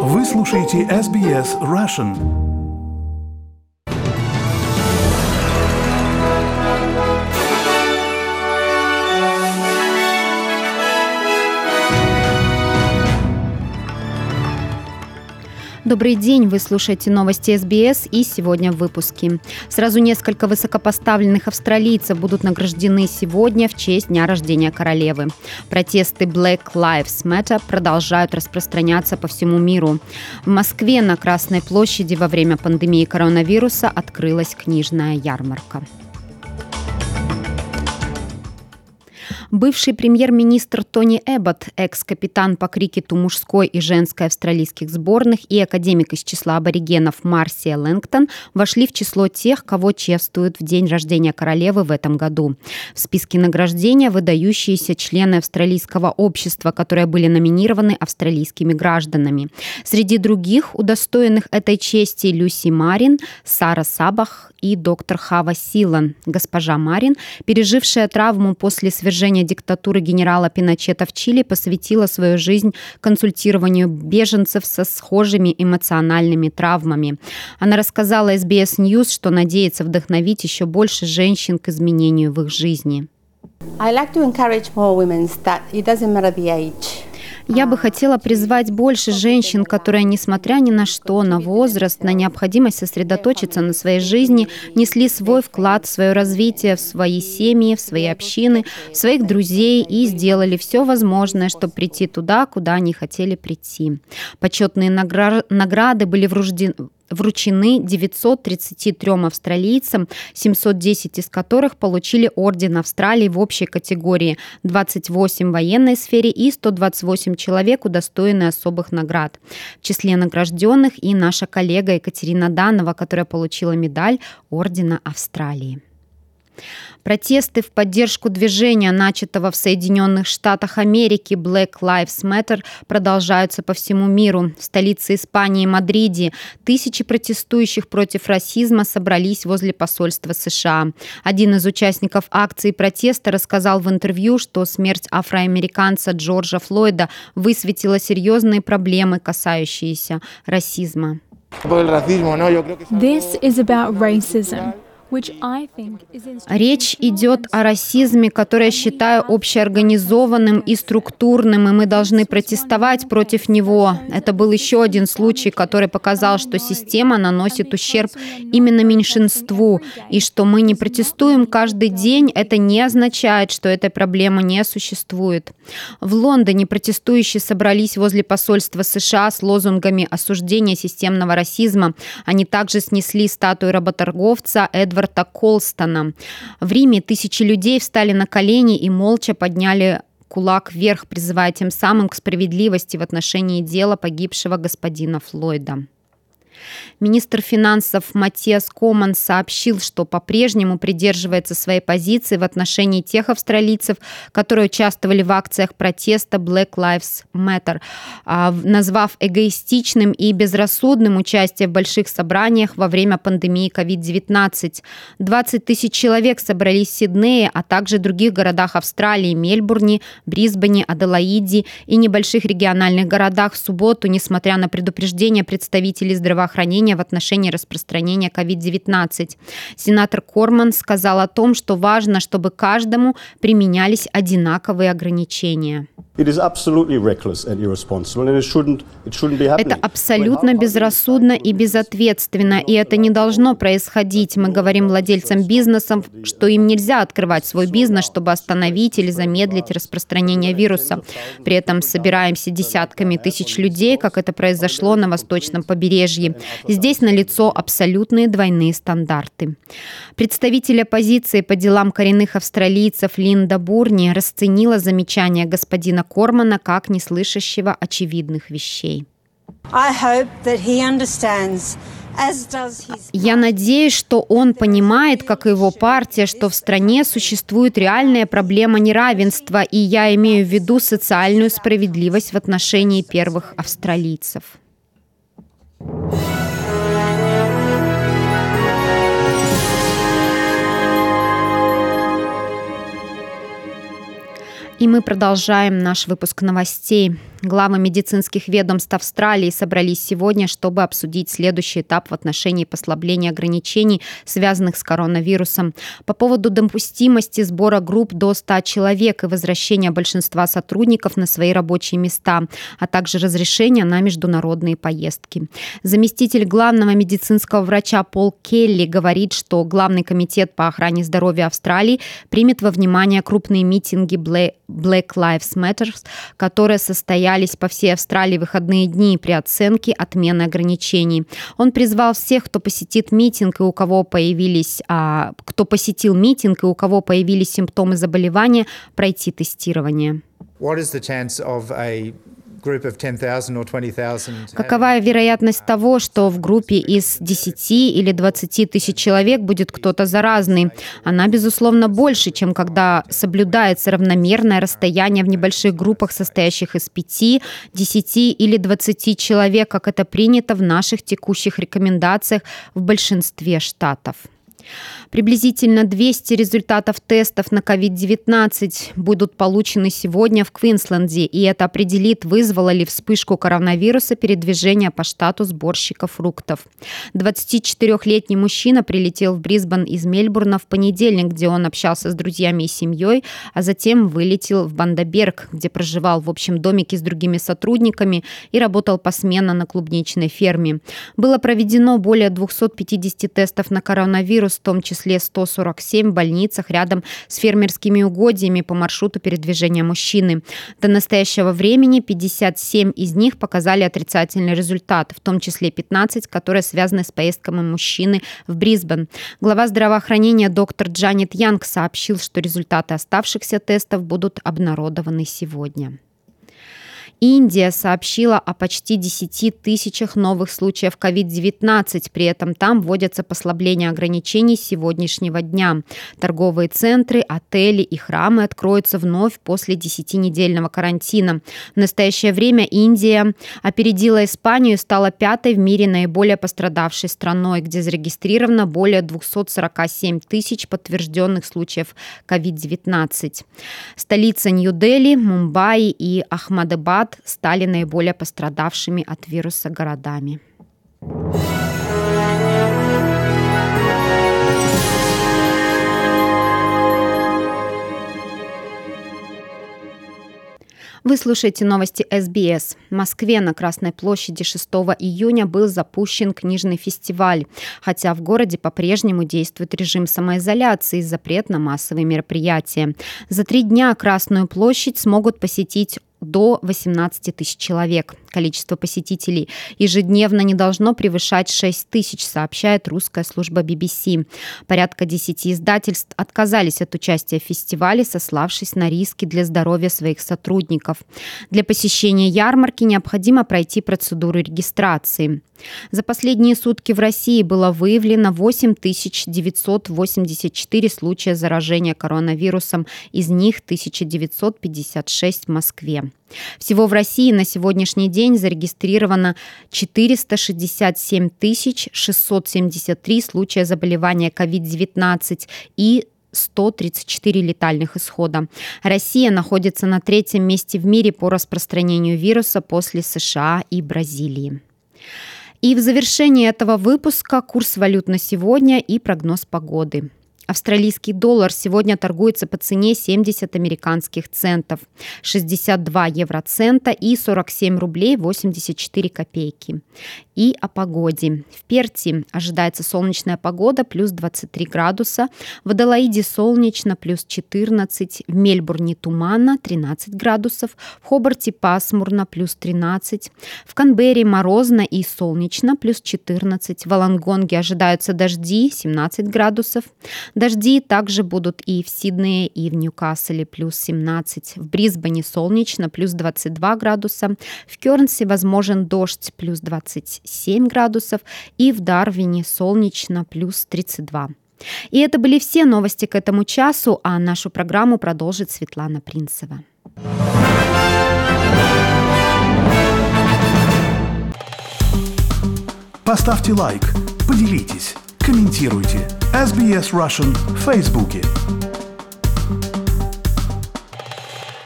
Вы слушаете SBS Russian. Добрый день, вы слушаете новости СБС, и сегодня в выпуске. Сразу несколько высокопоставленных австралийцев будут награждены сегодня в честь дня рождения королевы. Протесты Black Lives Matter продолжают распространяться по всему миру. В Москве на Красной площади во время пандемии коронавируса открылась книжная ярмарка. Бывший премьер-министр Тони Эбботт, экс-капитан по крикету мужской и женской австралийских сборных и академик из числа аборигенов Марсия Лэнгтон вошли в число тех, кого чествуют в день рождения королевы в этом году. В списке награждения выдающиеся члены австралийского общества, которые были номинированы австралийскими гражданами. Среди других удостоенных этой чести Люси Марин, Сара Сабах и доктор Хава Силан. Госпожа Марин, пережившая травму после свержения диктатуры генерала Пиночета в Чили, посвятила свою жизнь консультированию беженцев со схожими эмоциональными травмами. Она рассказала SBS News, что надеется вдохновить еще больше женщин к изменению в их жизни. Я бы хотела призвать больше женщин, которые, несмотря ни на что, на возраст, на необходимость сосредоточиться на своей жизни, несли свой вклад в свое развитие, в свои семьи, в свои общины, в своих друзей и сделали все возможное, чтобы прийти туда, куда они хотели прийти. Почетные награды были вручены 933 австралийцам, 710 из которых получили орден Австралии в общей категории, 28 в военной сфере и 128 человек удостоены особых наград. В числе награжденных и наша коллега Екатерина Данова, которая получила медаль ордена Австралии. Протесты в поддержку движения, начатого в Соединенных Штатах Америки Black Lives Matter, продолжаются по всему миру. В столице Испании Мадриде тысячи протестующих против расизма собрались возле посольства США. Один из участников акции протеста рассказал в интервью, что смерть афроамериканца Джорджа Флойда высветила серьезные проблемы, касающиеся расизма. This is about racism. Речь идет о расизме, который я считаю общеорганизованным и структурным, и мы должны протестовать против него. Это был еще один случай, который показал, что система наносит ущерб именно меньшинству, и что мы не протестуем каждый день, это не означает, что этой проблемы не существует. В Лондоне протестующие собрались возле посольства США с лозунгами осуждения системного расизма. Они также снесли статую работорговца Эдварда Колстона. В Риме тысячи людей встали на колени и молча подняли кулак вверх, призывая тем самым к справедливости в отношении дела погибшего господина Флойда. Министр финансов Матиас Коман сообщил, что по-прежнему придерживается своей позиции в отношении тех австралийцев, которые участвовали в акциях протеста Black Lives Matter, назвав эгоистичным и безрассудным участие в больших собраниях во время пандемии COVID-19. 20 тысяч человек собрались в Сиднее, а также в других городах Австралии – Мельбурне, Брисбене, Аделаиде и небольших региональных городах в субботу, несмотря на предупреждения представителей здравоохранения в отношении распространения COVID-19. Сенатор Корман сказал о том, что важно, чтобы каждому применялись одинаковые ограничения. Это абсолютно безрассудно и безответственно, и это не должно происходить. Мы говорим владельцам бизнесов, что им нельзя открывать свой бизнес, чтобы остановить или замедлить распространение вируса. При этом собираемся десятками тысяч людей, как это произошло на восточном побережье. Здесь налицо абсолютные двойные стандарты. Представитель оппозиции по делам коренных австралийцев Линда Бурни расценила замечание господина Кормана как неслышащего очевидных вещей. Я надеюсь, что он понимает, как и его партия, что в стране существует реальная проблема неравенства, и я имею в виду социальную справедливость в отношении первых австралийцев. И мы продолжаем наш выпуск новостей. Главы медицинских ведомств Австралии собрались сегодня, чтобы обсудить следующий этап в отношении послабления ограничений, связанных с коронавирусом. По поводу допустимости сбора групп до 100 человек и возвращения большинства сотрудников на свои рабочие места, а также разрешения на международные поездки. Заместитель главного медицинского врача Пол Келли говорит, что Главный комитет по охране здоровья Австралии примет во внимание крупные митинги Black Lives Matter, которые состоялись по всей Австралии в выходные дни при оценке отмены ограничений. Он призвал всех, кто посетил митинг и у кого появились симптомы заболевания, пройти тестирование. Какова вероятность того, что в группе из 10 или 20 тысяч человек будет кто-то заразный? Она, безусловно, больше, чем когда соблюдается равномерное расстояние в небольших группах, состоящих из 5, 10 или 20 человек, как это принято в наших текущих рекомендациях в большинстве штатов. Приблизительно 200 результатов тестов на COVID-19 будут получены сегодня в Квинсленде, и это определит, вызвало ли вспышку коронавируса передвижение по штату сборщика фруктов. 24-летний мужчина прилетел в Брисбен из Мельбурна в понедельник, где он общался с друзьями и семьей, а затем вылетел в Бандеберг, где проживал в общем домике с другими сотрудниками и работал посменно на клубничной ферме. Было проведено более 250 тестов на коронавирус, в том числе 147 в больницах рядом с фермерскими угодьями по маршруту передвижения мужчины. До настоящего времени 57 из них показали отрицательный результат, в том числе 15, которые связаны с поездками мужчины в Брисбен. Глава здравоохранения доктор Джанет Янг сообщил, что результаты оставшихся тестов будут обнародованы сегодня. Индия сообщила о почти 10 тысячах новых случаев COVID-19. При этом там вводятся послабления ограничений с сегодняшнего дня. Торговые центры, отели и храмы откроются вновь после 10-недельного карантина. В настоящее время Индия опередила Испанию и стала 5-й в мире наиболее пострадавшей страной, где зарегистрировано более 247 тысяч подтвержденных случаев COVID-19. Столица Нью-Дели, Мумбаи и Ахмадабад стали наиболее пострадавшими от вируса городами. Вы слушаете новости СБС. В Москве на Красной площади 6 июня был запущен книжный фестиваль, хотя в городе по-прежнему действует режим самоизоляции и запрет на массовые мероприятия. За 3 дня Красную площадь смогут посетить до 18 тысяч человек. Количество посетителей ежедневно не должно превышать 6 тысяч, сообщает русская служба BBC. Порядка 10 издательств отказались от участия в фестивале, сославшись на риски для здоровья своих сотрудников. Для посещения ярмарки необходимо пройти процедуру регистрации. За последние сутки в России было выявлено 8984 случая заражения коронавирусом, из них 1956 в Москве. Всего в России на сегодняшний день зарегистрировано 467 673 случая заболевания COVID-19 и 134 летальных исхода. Россия находится на 3-м месте в мире по распространению вируса после США и Бразилии. И в завершении этого выпуска курс валют на сегодня и прогноз погоды. Австралийский доллар сегодня торгуется по цене 70 американских центов, 62 евроцента и 47 рублей 84 копейки. И о погоде. В Перте ожидается солнечная погода, плюс 23 градуса. В Аделаиде солнечно, плюс 14. В Мельбурне туманно, 13 градусов. В Хобарте пасмурно, плюс 13. В Канберре морозно и солнечно, плюс 14. В Волонгонге ожидаются дожди, 17 градусов. Дожди также будут и в Сиднее, и в Ньюкасселе, плюс 17. В Брисбене солнечно, плюс 22 градуса. В Кёрнсе возможен дождь, плюс 27 градусов. И в Дарвине солнечно, плюс 32. И это были все новости к этому часу, а нашу программу продолжит Светлана Принцева. Поставьте лайк, поделитесь, комментируйте. SBS Russian в Фейсбуке.